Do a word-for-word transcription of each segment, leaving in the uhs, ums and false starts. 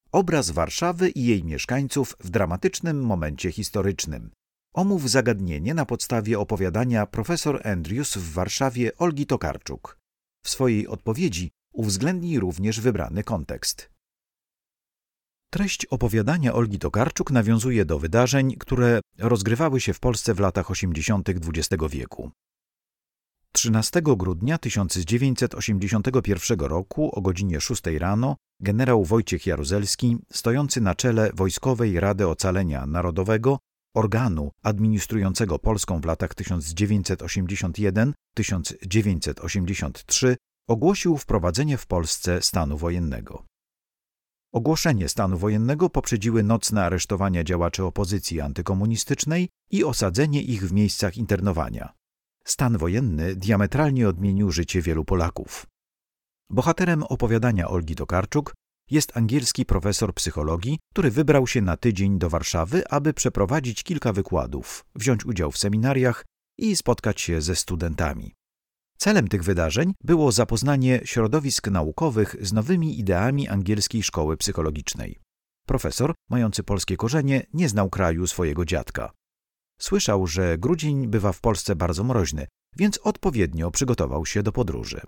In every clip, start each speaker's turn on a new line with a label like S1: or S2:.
S1: Obraz Warszawy i jej mieszkańców w dramatycznym momencie historycznym. Omów zagadnienie na podstawie opowiadania Profesor Andrews w Warszawie Olgi Tokarczuk. W swojej odpowiedzi uwzględnij również wybrany kontekst. Treść opowiadania Olgi Tokarczuk nawiązuje do wydarzeń, które rozgrywały się w Polsce w latach osiemdziesiątych dwudziestego wieku. trzynastego grudnia tysiąc dziewięćset osiemdziesiątego pierwszego roku o godzinie szóstej rano generał Wojciech Jaruzelski, stojący na czele Wojskowej Rady Ocalenia Narodowego, organu administrującego Polską w latach tysiąc dziewięćset osiemdziesiąt jeden do tysiąc dziewięćset osiemdziesiąt trzy, ogłosił wprowadzenie w Polsce stanu wojennego. Ogłoszenie stanu wojennego poprzedziły nocne aresztowania działaczy opozycji antykomunistycznej i osadzenie ich w miejscach internowania. Stan wojenny diametralnie odmienił życie wielu Polaków. Bohaterem opowiadania Olgi Tokarczuk jest angielski profesor psychologii, który wybrał się na tydzień do Warszawy, aby przeprowadzić kilka wykładów, wziąć udział w seminariach i spotkać się ze studentami. Celem tych wydarzeń było zapoznanie środowisk naukowych z nowymi ideami angielskiej szkoły psychologicznej. Profesor, mający polskie korzenie, nie znał kraju swojego dziadka. Słyszał, że grudzień bywa w Polsce bardzo mroźny, więc odpowiednio przygotował się do podróży.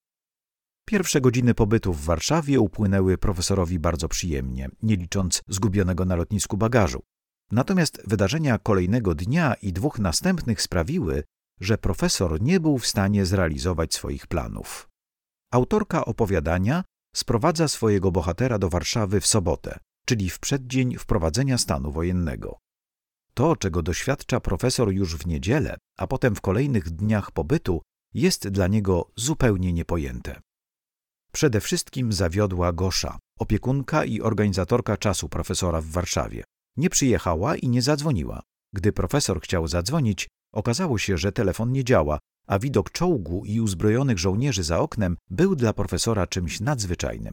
S1: Pierwsze godziny pobytu w Warszawie upłynęły profesorowi bardzo przyjemnie, nie licząc zgubionego na lotnisku bagażu. Natomiast wydarzenia kolejnego dnia i dwóch następnych sprawiły, że profesor nie był w stanie zrealizować swoich planów. Autorka opowiadania sprowadza swojego bohatera do Warszawy w sobotę, czyli w przeddzień wprowadzenia stanu wojennego. To, czego doświadcza profesor już w niedzielę, a potem w kolejnych dniach pobytu, jest dla niego zupełnie niepojęte. Przede wszystkim zawiodła Gosza, opiekunka i organizatorka czasu profesora w Warszawie. Nie przyjechała i nie zadzwoniła. Gdy profesor chciał zadzwonić, okazało się, że telefon nie działa, a widok czołgu i uzbrojonych żołnierzy za oknem był dla profesora czymś nadzwyczajnym.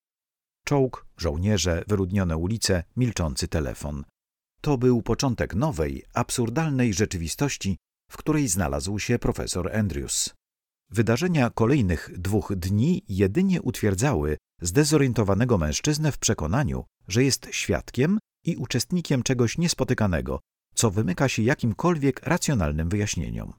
S1: Czołg, żołnierze, wyludnione ulice, milczący telefon. To był początek nowej, absurdalnej rzeczywistości, w której znalazł się profesor Andrews. Wydarzenia kolejnych dwóch dni jedynie utwierdzały zdezorientowanego mężczyznę w przekonaniu, że jest świadkiem i uczestnikiem czegoś niespotykanego, co wymyka się jakimkolwiek racjonalnym wyjaśnieniom.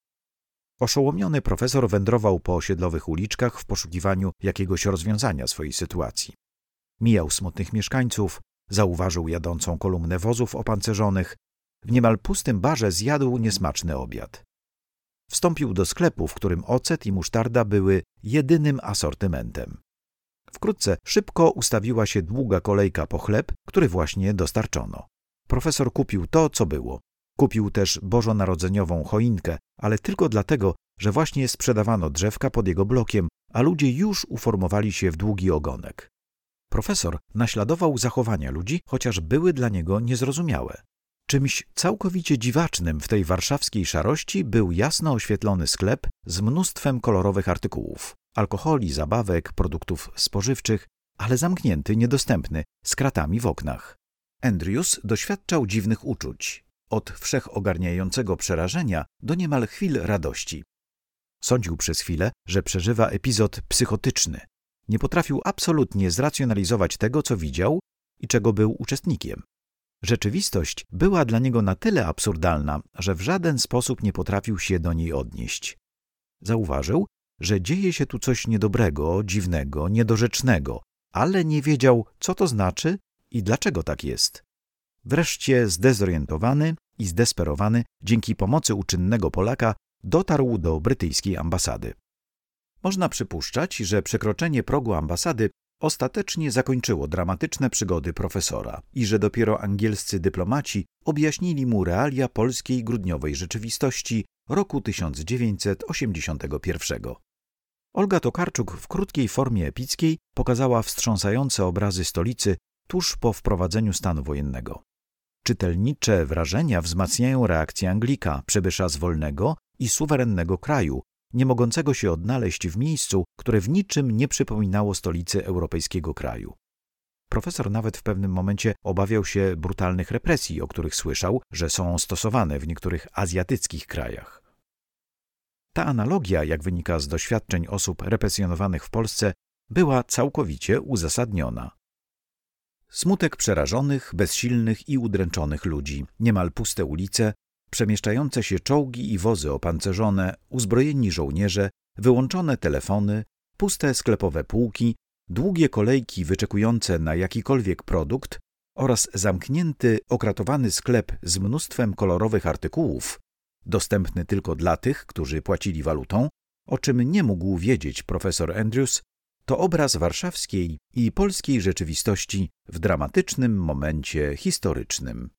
S1: Oszołomiony profesor wędrował po osiedlowych uliczkach w poszukiwaniu jakiegoś rozwiązania swojej sytuacji. Mijał smutnych mieszkańców, zauważył jadącą kolumnę wozów opancerzonych, w niemal pustym barze zjadł niesmaczny obiad. Wstąpił do sklepu, w którym ocet i musztarda były jedynym asortymentem. Wkrótce szybko ustawiła się długa kolejka po chleb, który właśnie dostarczono. Profesor kupił to, co było. Kupił też bożonarodzeniową choinkę, ale tylko dlatego, że właśnie sprzedawano drzewka pod jego blokiem, a ludzie już uformowali się w długi ogonek. Profesor naśladował zachowania ludzi, chociaż były dla niego niezrozumiałe. Czymś całkowicie dziwacznym w tej warszawskiej szarości był jasno oświetlony sklep z mnóstwem kolorowych artykułów, alkoholi, zabawek, produktów spożywczych, ale zamknięty, niedostępny, z kratami w oknach. Andrews doświadczał dziwnych uczuć, od wszechogarniającego przerażenia do niemal chwil radości. Sądził przez chwilę, że przeżywa epizod psychotyczny. Nie potrafił absolutnie zracjonalizować tego, co widział i czego był uczestnikiem. Rzeczywistość była dla niego na tyle absurdalna, że w żaden sposób nie potrafił się do niej odnieść. Zauważył, że dzieje się tu coś niedobrego, dziwnego, niedorzecznego, ale nie wiedział, co to znaczy i dlaczego tak jest. Wreszcie zdezorientowany i zdesperowany, dzięki pomocy uczynnego Polaka, dotarł do brytyjskiej ambasady. Można przypuszczać, że przekroczenie progu ambasady ostatecznie zakończyło dramatyczne przygody profesora i że dopiero angielscy dyplomaci objaśnili mu realia polskiej grudniowej rzeczywistości roku tysiąc dziewięćset osiemdziesiątego pierwszego. Olga Tokarczuk w krótkiej formie epickiej pokazała wstrząsające obrazy stolicy tuż po wprowadzeniu stanu wojennego. Czytelnicze wrażenia wzmacniają reakcję Anglika, przybysza z wolnego i suwerennego kraju, nie mogącego się odnaleźć w miejscu, które w niczym nie przypominało stolicy europejskiego kraju. Profesor nawet w pewnym momencie obawiał się brutalnych represji, o których słyszał, że są stosowane w niektórych azjatyckich krajach. Ta analogia, jak wynika z doświadczeń osób represjonowanych w Polsce, była całkowicie uzasadniona. Smutek przerażonych, bezsilnych i udręczonych ludzi, niemal puste ulice, przemieszczające się czołgi i wozy opancerzone, uzbrojeni żołnierze, wyłączone telefony, puste sklepowe półki, długie kolejki wyczekujące na jakikolwiek produkt oraz zamknięty, okratowany sklep z mnóstwem kolorowych artykułów, dostępny tylko dla tych, którzy płacili walutą, o czym nie mógł wiedzieć profesor Andrews, to obraz warszawskiej i polskiej rzeczywistości w dramatycznym momencie historycznym.